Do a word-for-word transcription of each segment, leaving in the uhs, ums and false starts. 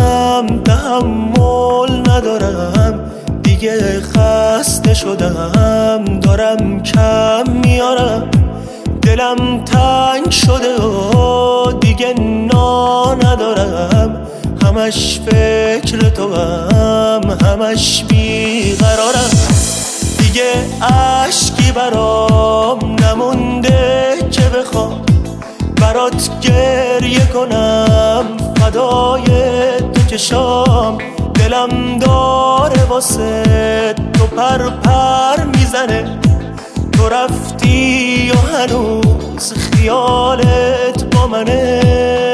میکنم، تحمل ندارم دیگه، خسته شدم دارم کم میارم، دلم تنگ شده و دیگه نا ندارم، همش فکر تو هم همش بیقرارم، دیگه عشقی برام نمونده که بخوام برات گریه کنم، فدای تو چشام، دلم داره واسه تو پر پر میزنه، تو رفتی و هنوز خیالت با منه.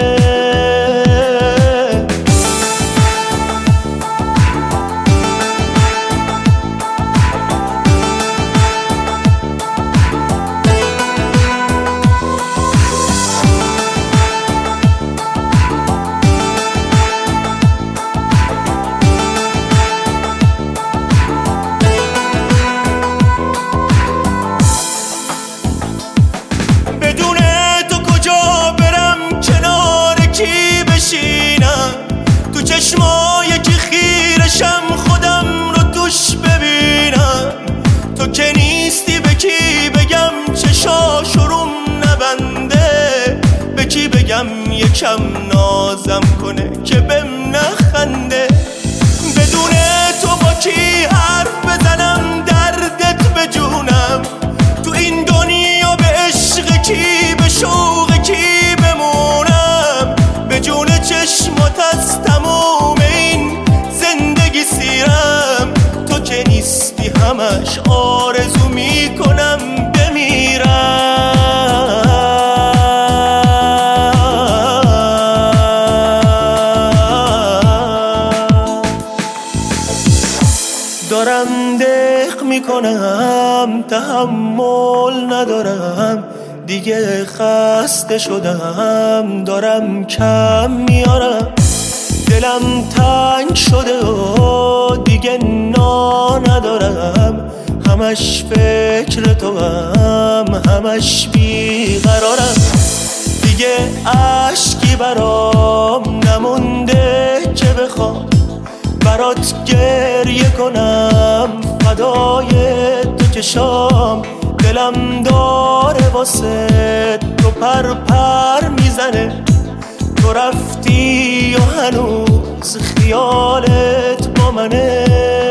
تو چشمای که خیرشم خودم رو توش ببینم، تو که نیستی به کی بگم چشاشروم نبنده، به کی بگم یکم نازم کنه که بهم نخنده، بدون تو با کی حرف بزنم دردت به جونم، تو این دنیا به عشق کی به شوق کی بمونم، به جون چشمات از تموم این زندگی سیرم، تو که نیستی همش آرزو میکنم بمیرم، دارم دق میکنم، تحمل ندارم دیگه، خسته شدم دارم کم میارم، دلم تنگ شده و دیگه نا ندارم، همش فکر تو هم همش بیقرارم، دیگه عشقی برام نمونده که بخوام برات گریه کنم، فدای تو چشام، دلم داره واسه تو پر پر میزنه، تو رفتی و هنوز خیالت با منه.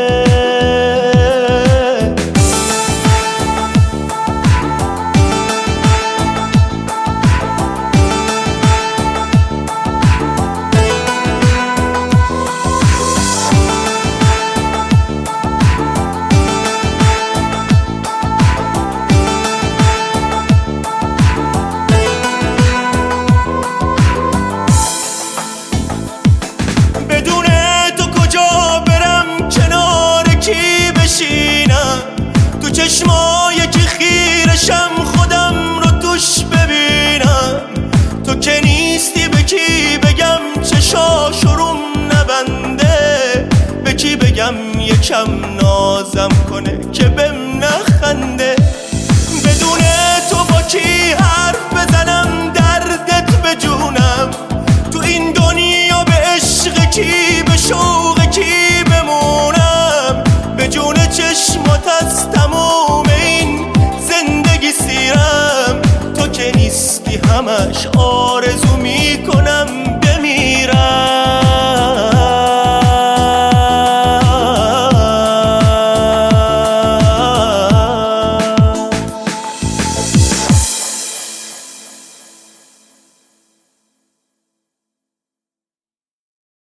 تو چشمای که خیرشم خودم رو توش ببینم، تو که نیستی به کی بگم چشاشروم نبنده، به کی بگم یکم نازم کنه که بهم نخنده، بدون تو با کی